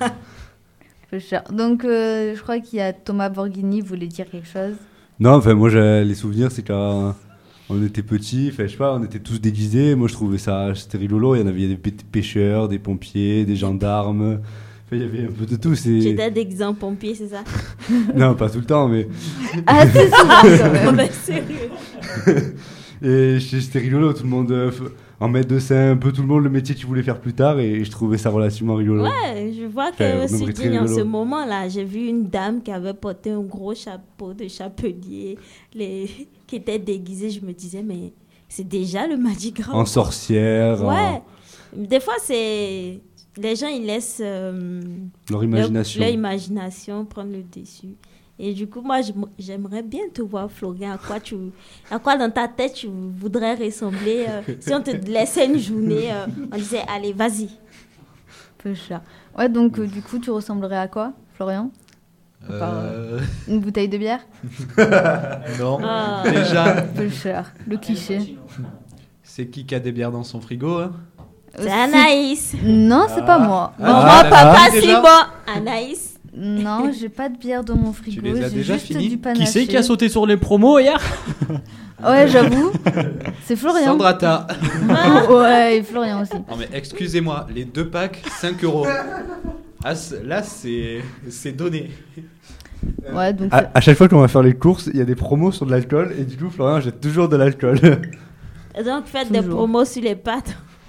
A: Peu cher. Donc, euh, je crois qu'il y a Thomas Borghini voulait dire quelque chose.
D: Non, enfin, moi, j'ai- les souvenirs, c'est quand on était petits, enfin, je sais pas, on était tous déguisés. Moi, je trouvais ça, c'était rigolo. Il y en avait des pê- pêcheurs, des pompiers, des gendarmes. Enfin, il y avait un peu de tout. c'est-
B: J'étais déguisée en pompier, c'est ça?
D: Non, pas tout le temps, mais.
A: Ah, c'est souvent quand même.
B: Oh, ben, sérieux.
D: Et c'était rigolo, tout le monde. euh, f- En maître de scène, un peu tout le monde, le métier qu'il voulait faire plus tard. Et je trouvais ça relativement rigolo.
B: Ouais, je vois
D: Enfin,
B: que
D: on
B: aussi
D: aimerait très
B: digne en
D: rigolo.
B: ce moment-là. J'ai vu une dame qui avait porté un gros chapeau de chapelier, les... qui était déguisée. Je me disais, mais c'est déjà le Mardi Gras.
D: En sorcière, en-
B: Ouais. Des fois, c'est... Les gens, ils laissent euh,
D: leur
B: leur-
D: imagination.
B: leur imagination prendre le dessus. Et du coup, moi, j'aim- j'aimerais bien te voir, Florian. À quoi, tu, à quoi dans ta tête tu voudrais ressembler euh, si on te laissait une journée, euh, on disait, allez, vas-y.
A: Peu cher. Ouais, donc euh, du coup, tu ressemblerais à quoi, Florian?
E: Euh,
A: Une bouteille de bière?
E: Non.
B: Ah.
E: Déjà,
A: Peu cher. Le cliché.
E: c'est qui qui a des bières dans son frigo hein?
A: Euh,
B: C'est Anaïs.
A: Non, c'est pas moi.
B: Bon,
E: Ah,
B: moi,
E: ah,
B: papa,
E: ah,
B: c'est
E: déjà
B: bon. Anaïs.
A: Non, j'ai pas de bière dans mon frigo.
E: les as
A: J'ai
E: déjà
A: juste
E: finies
A: du panaché.
C: Qui c'est qui a sauté sur les promos hier?
A: Ouais, j'avoue. C'est Florian.
E: Sandrata.
A: Ouais, et Florian aussi.
E: Non mais excusez-moi, les deux packs, cinq euros. Ah, c'est- là, c'est c'est donné.
A: Ouais, donc
D: À, à chaque fois qu'on va faire les courses, il y a des promos sur de l'alcool. Et du coup, Florian jette toujours de l'alcool.
B: Donc, faites des
A: Toujours.
B: promos sur les pâtes.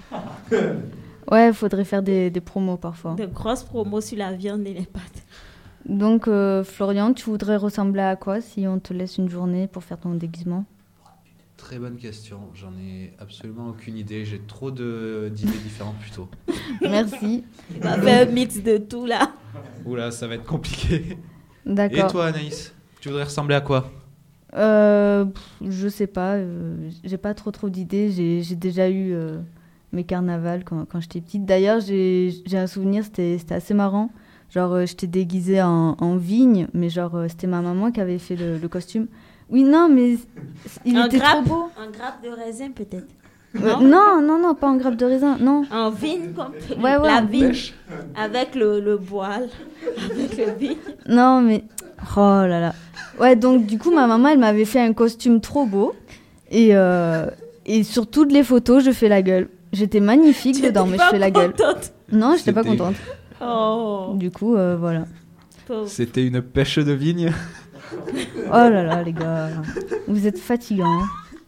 A: Ouais, il faudrait faire des, des promos parfois.
B: De grosses promos sur la viande et les pâtes.
A: Donc, euh, Florian, tu voudrais ressembler à quoi si on te laisse une journée pour faire ton déguisement?
E: Très bonne question. J'en ai absolument aucune idée. J'ai trop de, d'idées différentes plutôt.
A: Merci.
B: Il va faire un mix de tout là.
E: Oula, ça va être compliqué.
A: D'accord.
E: Et toi, Anaïs, tu voudrais ressembler à quoi?
A: euh, pff, Je sais pas. Euh, j'ai pas trop trop d'idées. J'ai, j'ai déjà eu euh, mes carnavals quand, quand j'étais petite. D'ailleurs, j'ai, j'ai un souvenir, c'était, c'était assez marrant. Genre, euh, j'étais déguisée en, en vigne, mais genre, euh, c'était ma maman qui avait fait le, le costume. Oui, non, mais il
B: Un
A: était
B: grappe,
A: trop beau.
B: un grappe de raisin peut-être.
A: Euh, non, non, non, pas en grappe de raisin, non.
B: En vigne, comme
A: Ouais, ouais,
B: la
A: en
B: vigne.
E: Pêche.
B: Avec le, le boile. Avec le vigne.
A: Non, mais... Oh là là. Ouais, donc du coup, ma maman, elle m'avait fait un costume trop beau. Et, euh, et sur toutes les photos, je fais la gueule. J'étais magnifique
B: Tu
A: dedans,
B: étais
A: mais
B: pas
A: je fais la gueule.
B: contente.
A: Non, j'étais pas
E: C'était-
A: contente.
B: Oh.
A: Du coup, euh, voilà.
B: Pauvre.
E: C'était une pêche de vigne.
A: Oh là là, les gars. Vous êtes fatigants.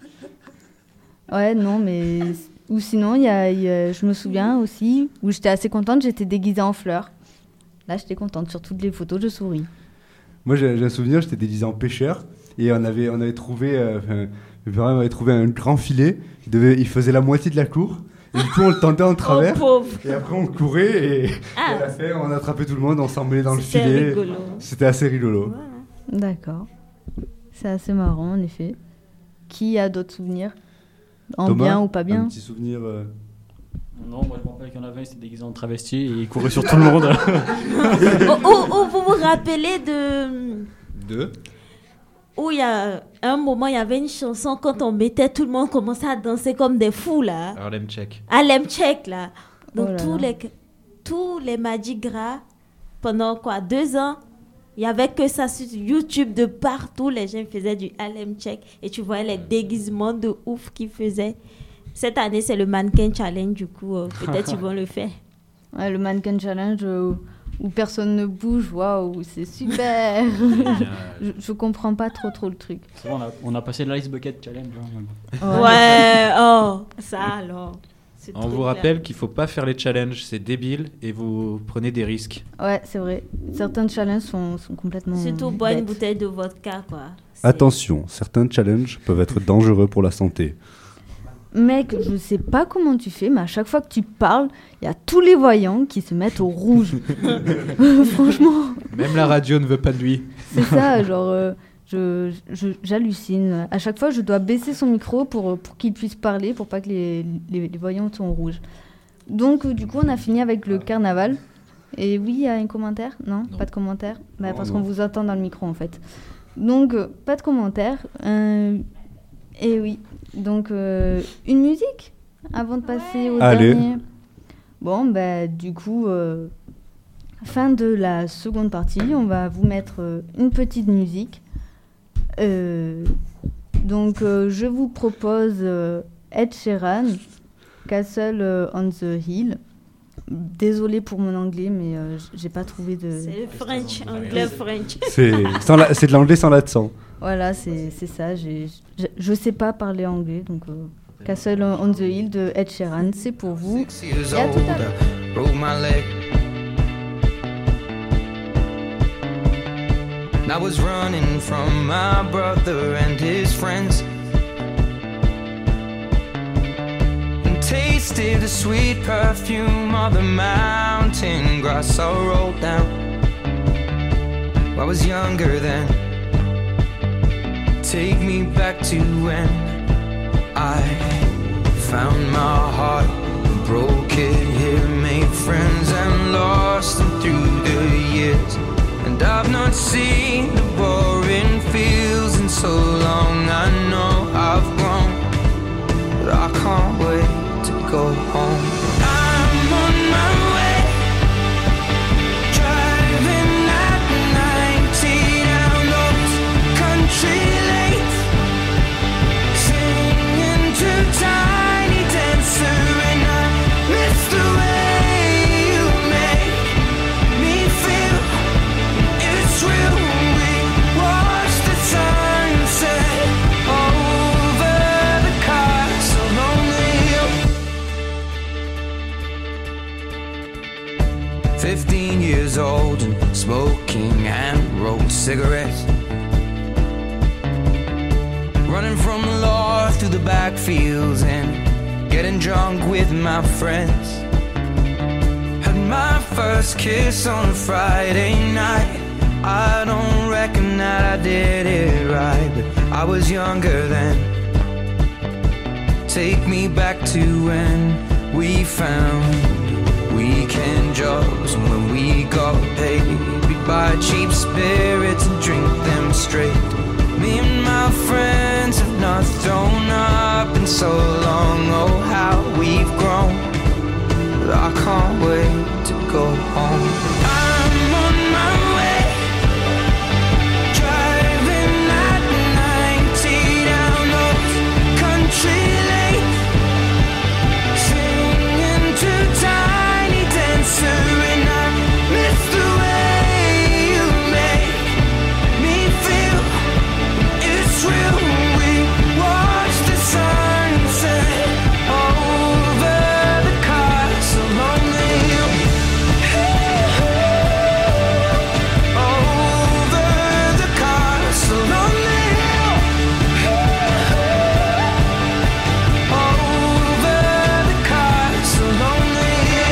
A: hein. Ouais, non, mais... Ou sinon, il y a, il y a- je me souviens aussi, où j'étais assez contente, j'étais déguisée en fleurs. Là, j'étais contente. Sur toutes les photos, je souris.
D: Moi, j'ai, j'ai un souvenir, j'étais déguisé en pêcheur et on avait, on avait trouvé, euh, enfin, mes parents avaient trouvé un grand filet. Il, devait, il faisait la moitié de la cour. Et du coup, on le tendait en travers.
B: Oh, pauvre.
D: Et après, on courait et,
B: Ah.
D: et à la fin, on attrapait tout le monde, on s'emmêlait dans le
B: C'était
D: filet.
B: rigolo.
D: C'était assez rigolo.
B: Ouais.
A: D'accord. C'est assez marrant, en effet. Qui a d'autres souvenirs? En
D: Thomas,
A: bien ou pas
D: Un
A: bien?
D: petit souvenir. euh,
C: Non, moi je me rappelle qu'il y en avait un, il s'était déguisé en travesti et il courait sur tout le monde.
B: Oh, oh, oh, vous vous rappelez de...
E: Deux.
B: Où il y a un moment, il y avait une chanson, quand on mettait, tout le monde commençait à danser comme des fous, là.
E: Harlem Check.
B: Harlem Check, là. Donc,
A: Oh là
B: tous,
A: là.
B: les, tous les Mardi Gras, pendant quoi, deux ans, il n'y avait que ça sur YouTube, de partout, les gens faisaient du Harlem Check. Et tu voyais les déguisements de ouf qu'ils faisaient. Cette année, c'est le Mannequin Challenge, du coup, euh, peut-être ils vont le faire.
A: Ouais, le Mannequin Challenge euh, où personne ne bouge, waouh, c'est super. je, je comprends pas trop trop le truc.
C: C'est bon, on, a, on a passé l'Ice Bucket Challenge. hein.
A: Ouais.
B: Ouais, oh, ça alors. Ce
E: On
B: truc-là.
E: vous rappelle qu'il faut pas faire les challenges, c'est débile et vous prenez des risques.
A: Ouais, c'est vrai. Certains challenges sont, sont complètement.
B: Surtout boire une
A: bêtes.
B: bouteille de vodka, quoi. C'est-
D: Attention, certains challenges peuvent être dangereux pour la santé.
A: Mec, je sais pas comment tu fais, mais à chaque fois que tu parles, il y a tous les voyants qui se mettent au rouge. Franchement,
E: Même la radio ne veut pas de lui.
A: c'est ça, genre, euh, je, je- j'hallucine. À chaque fois, je dois baisser son micro pour, pour qu'il puisse parler, pour pas que les, les, les voyants sont au rouge. Donc, euh, du coup, on a fini avec le carnaval. Et oui, il y a un commentaire? Non,
E: Non.
A: pas de commentaire. Bah,
D: Non,
A: parce
D: non.
A: qu'on vous entend dans le micro, en fait. Donc, euh, pas de commentaire. Euh, et oui, donc, euh, une musique avant de passer au
D: Allez.
A: dernier. Bon, bah, du coup, euh, fin de la seconde partie, on va vous mettre euh, une petite musique. Euh, donc, euh, je vous propose euh, Ed Sheeran, Castle euh, on the Hill. Désolée pour mon anglais, mais euh, j- j'ai pas trouvé de.
B: C'est le French, anglais French.
D: C'est, sans la- c'est de l'anglais sans l'accent.
A: Voilà, c'est c'est ça. j'ai- Je, je sais pas parler anglais, donc euh, Castle on the Hill de Ed Sheeran, c'est pour vous.
H: Six years
A: Et à tout
H: old,
A: à l'heure.
H: I broke my leg. I was running from my brother and his friends, and tasted the sweet perfume of the mountain grass I rolled down. I was younger then. Take me back to when I found my heart, broke it here, made friends and lost them through the years. And I've not seen the boring fields in so long. I know I've grown, but I can't wait to go home. I'm on my way, driving at ninety down those country lanes, singing to Tiny Dancer, and I miss the way you make me feel. It's real. We watch the sunset cigarettes. Running from the law through the backfields and getting drunk with my friends. Had my first kiss on a Friday night. I don't reckon that I did it right, but I was younger then. Take me back to when we found weekend jobs, and when we got paid, we'd buy cheap spirits and drink them straight. Me and my friends have not thrown up in so long. Oh, how we've grown, but I can't wait to go home. I'm on my way, driving at ninety down those country lanes, singing to Tiny Dancer, and I miss the way you make me feel. It's real. We watch the sunset over the castle on the hill. Over the castle on the hill. Over the castle on the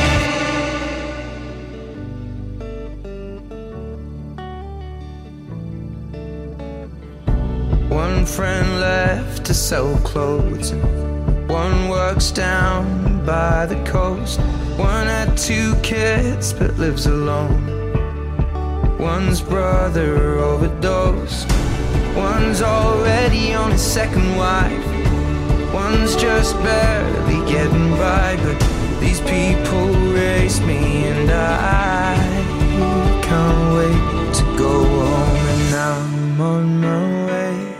H: hill. One friend left to sell clothes, and one works down by the coast. One had two kids but lives alone. One's brother overdosed. One's already on his second wife. One's just barely getting by, but these people raise me, and I can't wait to go home. And I'm on my way.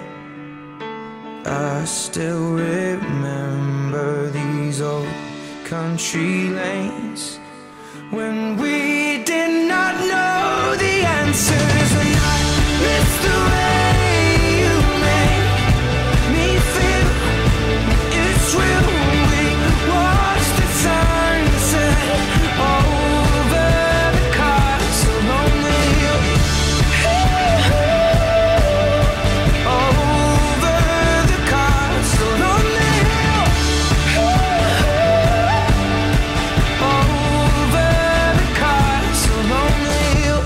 H: I still remember these old country lanes when we did not know the answers, and I miss the way you make me feel. It's real. We watch the sunset over the castle on the hill. Over the castle on the hill. Over the castle on the hill.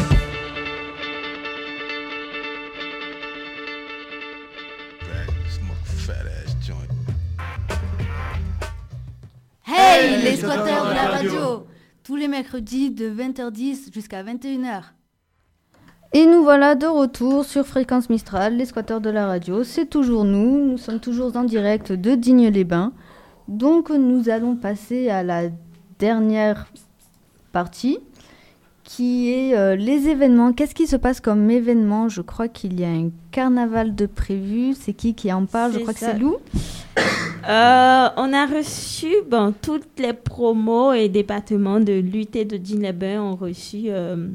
A: Hey, les squatteurs de la radio! Tous les mercredis de vingt heures dix jusqu'à vingt et une heures. Et nous voilà de retour sur Fréquence Mistral, les squatteurs de la radio. C'est toujours nous, nous sommes toujours en direct de Digne-les-Bains. Donc nous allons passer à la dernière partie, qui est euh, les événements. Qu'est-ce qui se passe comme événement? Je crois qu'il y a un carnaval de prévu. C'est qui qui en parle? Je
B: C'est
A: crois que
B: ça.
A: c'est Lou.
B: Euh, on a reçu, bon, toutes les promos et départements de l'U T de Digne-les-Bains ont reçu euh,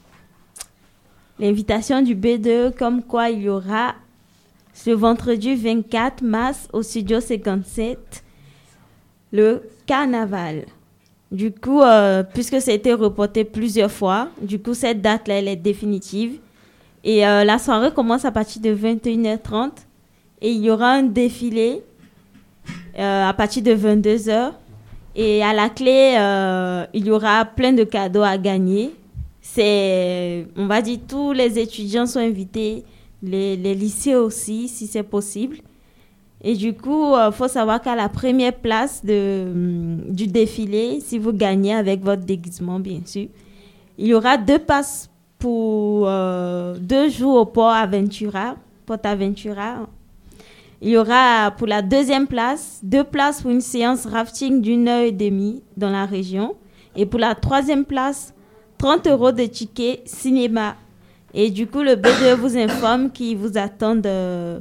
B: l'invitation du B deux, comme quoi il y aura ce vendredi vingt-quatre mars au studio cinquante-sept le carnaval. Du coup, euh, puisque ça a été reporté plusieurs fois, du coup, cette date-là, elle est définitive. Et euh, la soirée commence à partir de vingt et une heures trente. Et il y aura un défilé euh, à partir de vingt-deux heures. Et à la clé, euh, il y aura plein de cadeaux à gagner. C'est, on va dire, tous les étudiants sont invités, les, les lycées aussi, si c'est possible. Et du coup, il euh, faut savoir qu'à la première place de, hum, du défilé, si vous gagnez avec votre déguisement, bien sûr, il y aura deux passes pour euh, deux jours au port Aventura, Port Aventura. Il y aura pour la deuxième place, deux places pour une séance rafting d'une heure et demie dans la région. Et pour la troisième place, trente euros de ticket cinéma. Et du coup, le B deux vous informe qu'il vous attend de...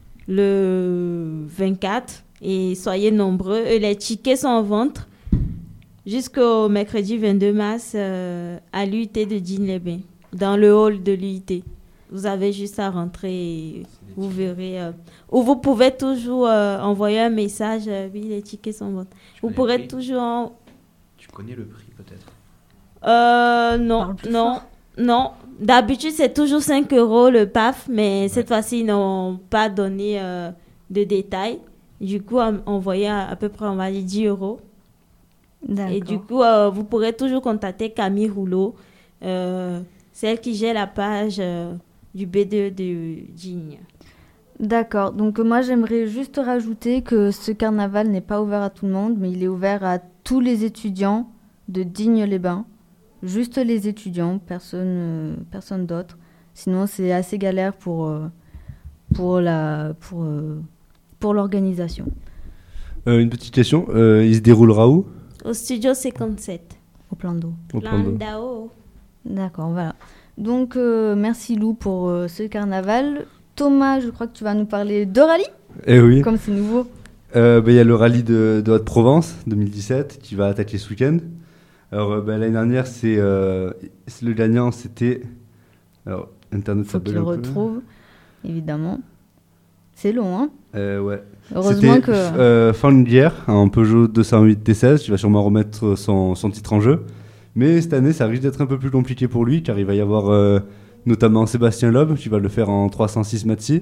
B: le vingt-quatre et soyez nombreux. Et les tickets sont en vente jusqu'au mercredi vingt-deux mars euh, à l'U T de Digne-les-Bains, dans le hall de l'U T. Vous avez juste à rentrer et vous verrez. Euh, ou vous pouvez toujours euh, envoyer un message. Euh, oui, les tickets sont en vente. Vous pourrez toujours. En...
E: Tu connais le prix peut-être?
B: Euh, non, non,
A: fort.
B: non. D'habitude, c'est toujours cinq euros le P A F, mais cette fois-ci, ils n'ont pas donné euh, de détails. Du coup, on, on voyait à, à peu près, on va dire, dix euros.
A: D'accord.
B: Et du coup, euh, vous pourrez toujours contacter Camille Rouleau, euh, celle qui gère la page euh, du B deux de Digne.
A: D'accord. Donc, euh, moi, j'aimerais juste rajouter que ce carnaval n'est pas ouvert à tout le monde, mais il est ouvert à tous les étudiants de Digne-les-Bains. Juste les étudiants, personne, euh, personne d'autre. Sinon, c'est assez galère pour, euh, pour, la, pour, euh, pour l'organisation.
D: Euh, une petite question, euh, il se déroulera où?
B: Au studio cinquante-sept.
A: Au plan d'eau.
D: Au plan d'eau.
B: Landao.
A: D'accord, voilà. Donc, euh, merci Lou pour euh, ce carnaval. Thomas, je crois que tu vas nous parler de rallye,
D: Eh oui.
A: comme c'est nouveau.
D: Euh, bah, y a le rallye de, de Haute-Provence deux mille dix-sept qui va attaquer ce week-end. Alors euh, bah, l'année dernière, c'est euh, le gagnant, c'était. Alors, Internet
A: Faut
D: ça
A: qu'il
D: bug un peu.
A: retrouve, évidemment. C'est long, hein.
D: Euh, ouais.
A: Heureusement
D: C'était
A: que...
D: euh, Fangier, un Peugeot deux cent huit T seize, qui va sûrement remettre son, son titre en jeu. Mais cette année, ça risque d'être un peu plus compliqué pour lui, car il va y avoir euh, notamment Sébastien Loeb, qui va le faire en trois cent six Maxi.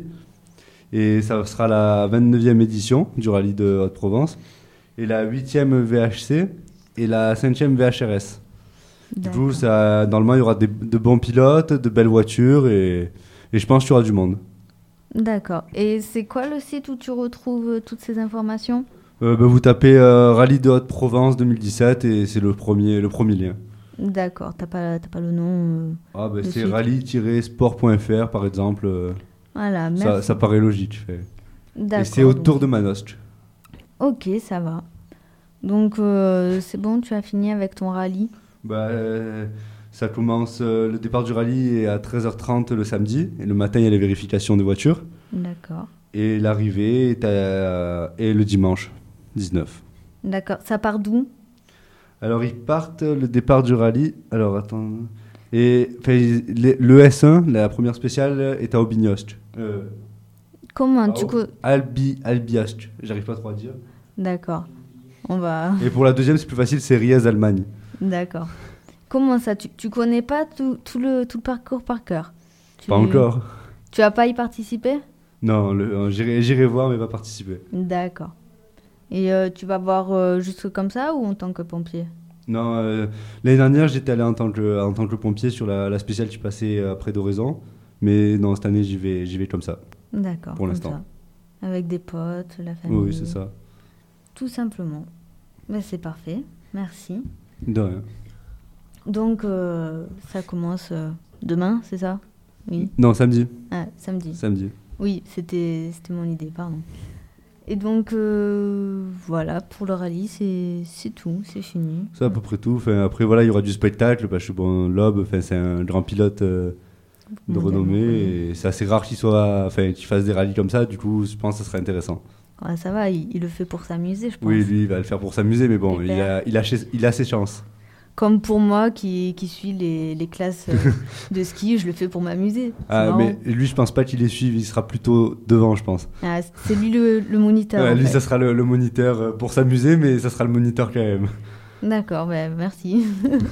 D: Et ça sera la vingt-neuvième édition du rallye de Haute-Provence. Et la huitième V H C et la cinquième V H R S. Du coup, ça, normalement, il y aura des, de bons pilotes, de belles voitures, et, et je pense qu'il y aura du monde.
A: D'accord. Et c'est quoi le site où tu retrouves euh, toutes ces informations?
D: Euh, bah, vous tapez euh, Rallye de Haute-Provence deux mille dix-sept et c'est le premier, le premier lien.
A: D'accord, t'as pas, t'as pas le nom euh,
D: Ah, bah,
A: le
D: c'est
A: site.
D: rallye tiret sport point f r par exemple. euh,
A: Voilà, merci.
D: ça, ça paraît logique. Fait. Et
A: D'accord,
D: c'est autour
A: donc-
D: de Manosque.
A: Ok, ça va. Donc, euh, c'est bon, tu as fini avec ton rallye.
D: Bah, euh, ça commence, euh, le départ du rallye est à treize heures trente le samedi. Et le matin, il y a les vérifications des voitures.
A: D'accord.
D: Et l'arrivée est, à- est le dimanche dix-neuf.
A: D'accord. Ça part d'où?
D: Alors, ils partent, le départ du rallye. Alors, attends. Et enfin, les- le S un, la première spéciale, est à Aubignosc. Euh,
A: Comment
D: ah,
A: tu co-
D: Albi, Albiasc, j'arrive pas trop à dire.
A: D'accord. On va...
D: Et pour la deuxième, c'est plus facile, c'est Riez, Allemagne.
A: D'accord. Comment ça? Tu, tu connais pas tout, tout, le, tout le parcours par cœur? Tu-
D: Pas encore.
A: Tu vas pas y participer?
D: Non, le- euh, j'irai j'irai voir, mais pas participer.
A: D'accord. Et euh, tu vas voir euh, juste comme ça ou en tant que pompier?
D: Non, euh, l'année dernière, j'étais allé en tant que, en tant que pompier sur la, la spéciale qui passait euh, près d'Oraison. Mais non, cette année, j'y vais, j'y vais comme ça.
A: D'accord.
D: Pour
A: comme
D: l'instant.
A: ça. Avec des potes, la famille.
D: Oui, c'est ça.
A: Tout simplement. Ben, c'est parfait. Merci.
D: De rien.
A: Donc, euh, ça commence euh, demain, c'est ça? Oui.
D: Non, samedi.
A: Ah, samedi.
D: Samedi.
A: Oui, c'était c'était mon idée, pardon. Et donc, euh, voilà, pour le rallye, c'est c'est tout, c'est fini.
D: C'est à peu près tout. Enfin, après, voilà, il y aura du spectacle. Parce que bon, Loeb, enfin, c'est un grand pilote euh, de
A: Mondialement
D: renommée.
A: connu.
D: Et c'est assez rare qu'il soit, enfin, qu'il fasse des rallyes comme ça. Du coup, je pense que ça serait intéressant.
A: Ouais, ça va, il, il le fait pour s'amuser, je pense.
D: Oui, lui, il va le faire pour s'amuser. Mais bon, il
A: Super.
D: a, il, a, chez- il a ses chances.
A: Comme pour moi qui, qui suis les, les classes euh, de ski, je le fais pour m'amuser. C'est
D: Ah,
A: marrant.
D: mais lui, je pense pas qu'il les suive. Il sera plutôt devant, je pense.
A: Ah, c'est lui le, le moniteur.
D: Ouais,
A: en
D: lui,
A: fait.
D: ça sera le, le moniteur euh, pour s'amuser, mais ça sera le moniteur quand même.
A: D'accord, ben, merci.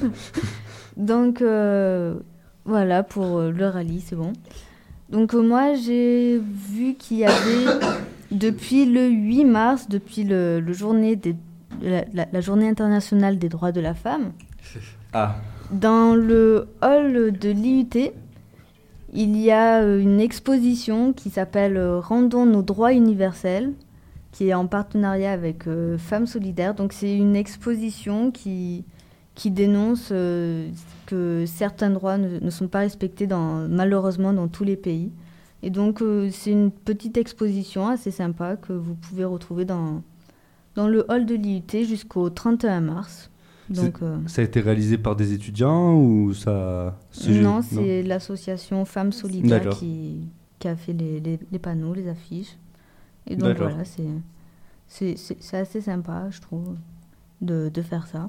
A: Donc, euh, voilà pour euh, le rallye, c'est bon. Donc, euh, moi, j'ai vu qu'il y avait, depuis le huit mars, depuis le, le journée des, la, la- la journée internationale des droits de la femme,
D: Ah,
A: dans le hall de l'I U T, il y a euh, une exposition qui s'appelle euh, Rendons nos droits universels, qui est en partenariat avec euh, Femmes Solidaires. Donc c'est une exposition qui, qui dénonce euh, que certains droits ne, ne sont pas respectés dans, malheureusement dans tous les pays. Et donc euh, c'est une petite exposition assez sympa que vous pouvez retrouver dans, dans le hall de l'I U T jusqu'au trente et un mars. Donc, euh,
D: ça a été réalisé par des étudiants ou ça... c'est-
A: non, c'est l'association Femmes Solidaires
D: D'accord.
A: qui, qui a fait les, les, les panneaux, les affiches. Et donc
D: D'accord.
A: voilà, c'est, c'est, c'est, c'est assez sympa, je trouve, de, de faire ça.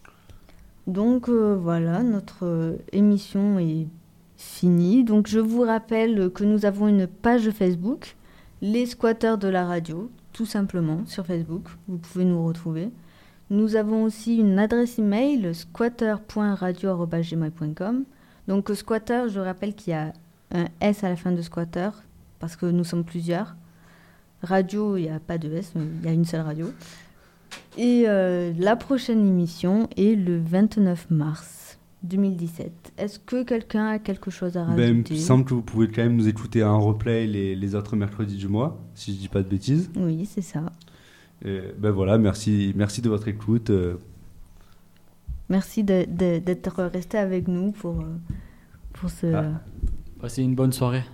A: Donc euh, voilà, notre euh, émission est finie. Donc je vous rappelle que nous avons une page Facebook, Les Squatteurs de la Radio, tout simplement, sur Facebook. Vous pouvez nous retrouver. Nous avons aussi une adresse email, squatter point radio arobase gmail point com. Donc squatter, je rappelle qu'il y a un S à la fin de squatter, parce que nous sommes plusieurs. Radio, il n'y a pas de S, il y a une seule radio. Et euh, la prochaine émission est le vingt-neuf mars deux mille dix-sept. Est-ce que quelqu'un a quelque chose à rajouter?
D: Ben, il me semble que vous pouvez quand même nous écouter en replay les, les autres mercredis du mois, si je dis pas de bêtises.
A: Oui, c'est ça.
D: Et, ben voilà, merci, merci de votre écoute. Euh.
A: Merci de, de, d'être resté avec nous pour, euh, pour ce...
C: Ah. Passez une bonne soirée.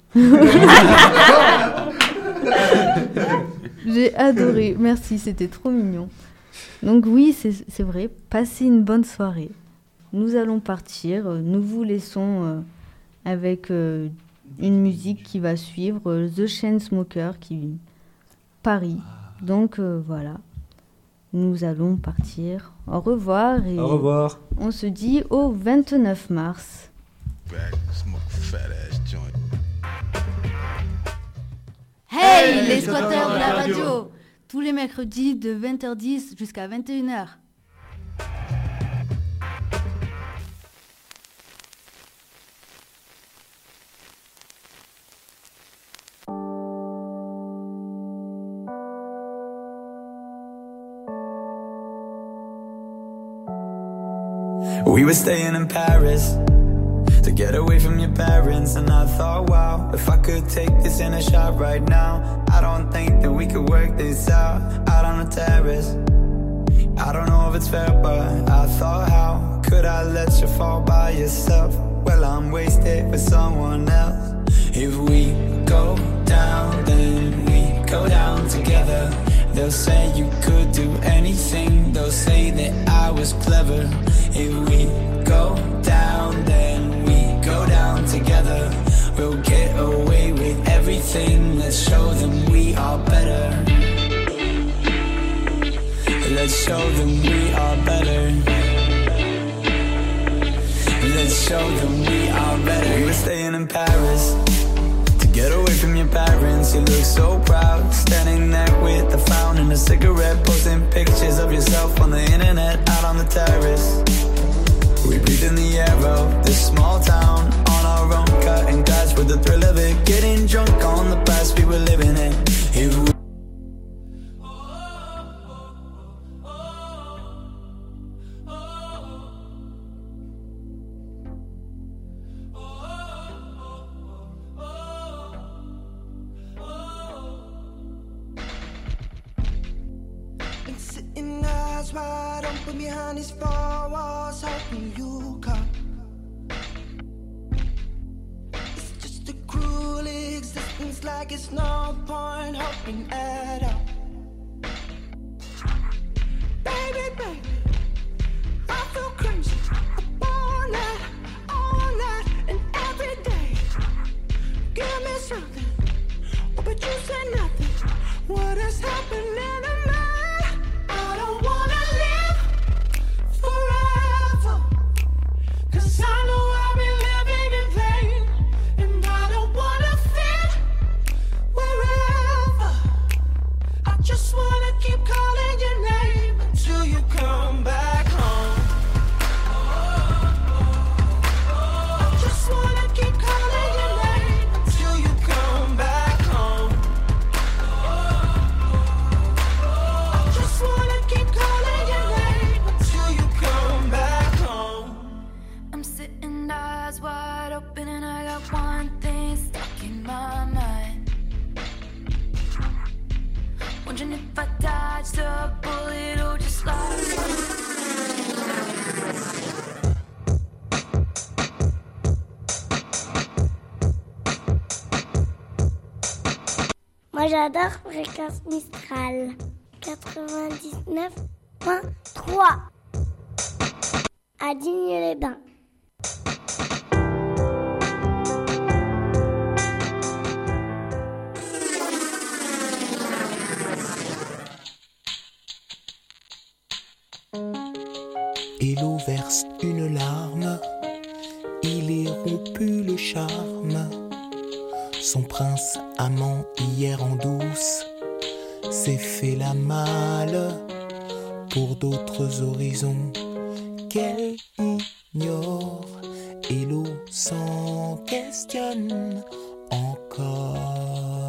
A: J'ai adoré, merci, c'était trop mignon. Donc oui, c'est, c'est vrai, passez une bonne soirée. Nous allons partir, nous vous laissons euh, avec euh, une musique qui va suivre, euh, The Chainsmokers, qui Paris. Donc euh, voilà, nous allons partir. Au revoir et
D: Au revoir.
A: On se dit au vingt-neuf mars.
I: Hey, les squatteurs de la radio! Tous les mercredis de vingt heures dix jusqu'à vingt et une heures.
H: We were staying in Paris to get away from your parents, and I thought, wow, if I could take this in a shot right now, I don't think that we could work this out, out on the terrace. I don't know if it's fair, but I thought, how could I let you fall by yourself? Well, I'm wasted with someone else. If we go down, then we go down together. They'll say you could do anything, they'll say that I was clever. If we go down, then we go down together. We'll get away with everything, let's show them we are better. Let's show them we are better. Let's show them we are better. We were staying in Paris to get away from your parents. You look so proud, standing there with a frown and a cigarette, posting pictures of yourself on the internet, out on the terrace. We breathe in the air of this small town, on our own, cutting glass with the thrill of it, getting drunk on the past we were living in. If we
J: Wide open behind these four walls, hoping you come. It's just a cruel existence, like it's no point hoping at all. Baby, baby, I feel crazy all night, all night, and every day. Give me something, oh, but you say nothing. What is happening to me? I don't wanna forever, 'cause I know I've been living in vain, and I don't wanna fit wherever. I just wanna keep calling your name until you come back home. I just wanna keep calling your name until you come back home. I just wanna keep calling your name until you come back home. I'm sitting eyes wide open and I got one thing stuck in my mind. Wondering if I dodged a bullet or just lost.
K: Moi j'adore Fréquence Mistral quatre-vingt-dix-neuf point trois à Digne-les-Bains.
L: Et l'eau verse une larme, il est rompu le charme. Son prince amant hier en douce s'est fait la malle pour d'autres horizons qu'elle ignore. et l'eau s'en questionne encore.